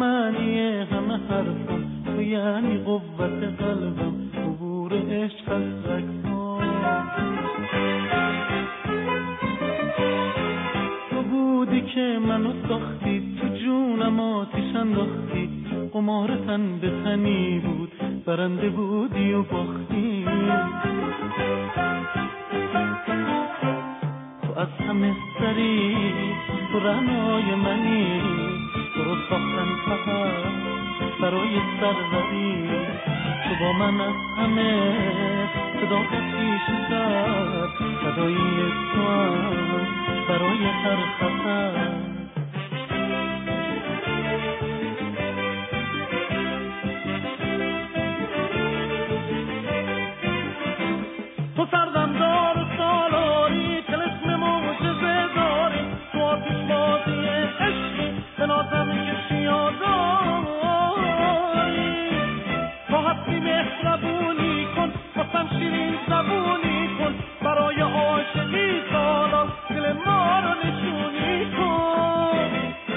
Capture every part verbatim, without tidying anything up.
معنی همه حرفم، تو یعنی قوت قلبم، عبور عشق از رگ‌هام. تو بودی که منو ساختی، تو جونم آتیش انداختی، قمار تن به تنی بود، برنده بودی و باختی. تو از همه سری، تو رعنای منی، تو رو ساختن فقط برای سرزدی. تو با من از همه صداقتی شدر، فدایی تو هم برای هر خطر. تو سردم دار و سالاری، تلسم معجزه داری، تو آتش بازی عشقی، به نازم کشی آداری. تو حتی مهربونی کن، واسم شیرین زبونی کن، برای عاشقی سالا دل ما رو نشونی کن.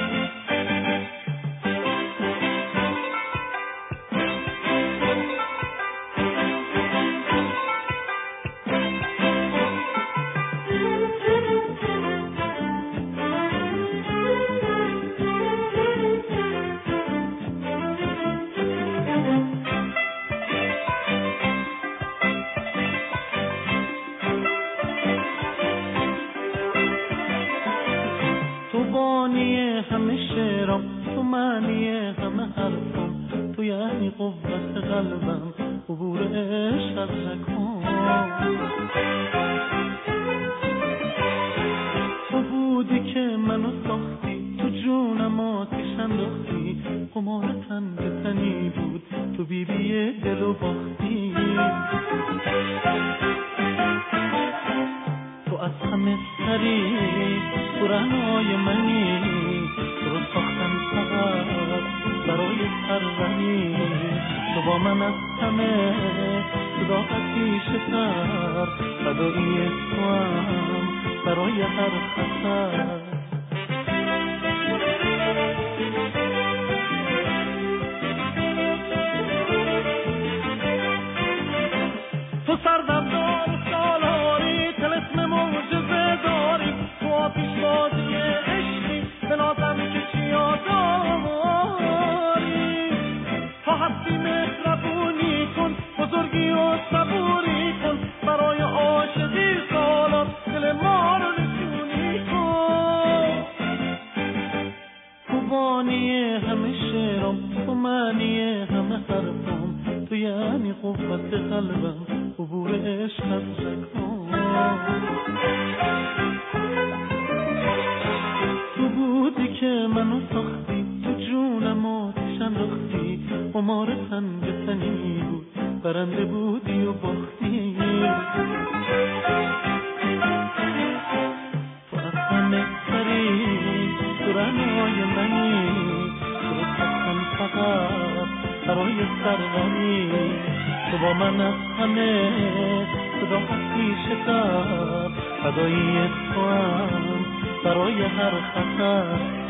تو بانی همه شعرام، تو معنی همه حرفام، تو یعنی قوت قلبم، عبور عشق از رگ‌هام. تو بودی که منو ساختی، تو جونم آتیش انداختی، قمار تن به تنی بود، تو بی بی دل و باختی. تو از همه سری، تو رعنای منی، تو رو ساختن فقط برای سرزنی. تو با من از همه صداقتی شکر، فدایی تو هم برای هر خطر. تو سردم دار و سالاری، تلسم معجزه داری، تو آتیش بازی عشقی، به نازم کشی آداری. تو حسی مهربونی کن، بزرگی و صبوری کن، برای عاشقی سالات دل ما رو نشونی کن. تو بانی همه شعرام، تو معنی همه حرفام، تو یعنی قوت قلبم، عبور عشق از رگ‌هام. تو بودی که منو ساختی، تو جونم آتیش انداختی، قمار تن به تنی بود، برنده بودی و باختی. تو از همه سری، تو رعنای منی، تو رو ساختن فقط برای سرزنی. تو با من از همه صداقتی شکر، فدایی تو هم برای هر خطر.